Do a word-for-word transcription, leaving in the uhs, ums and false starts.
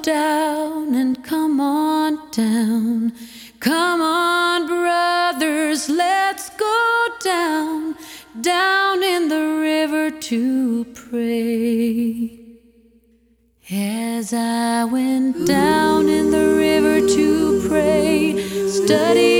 down and come on down. Come on, brothers, let's go down, down in the river to pray. As I went down in the river to pray, study